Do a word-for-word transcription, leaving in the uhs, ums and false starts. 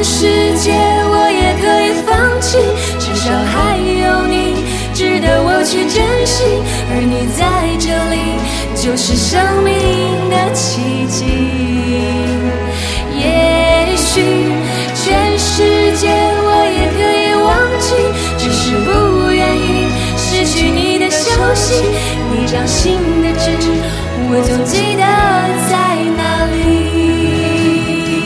世界我也可以放弃，至少还有你值得我去珍惜，而你在这里就是生命的奇迹。也许全世界我也可以忘记，只是不愿意失去你的消息，你掌心的痣我总记得在哪里。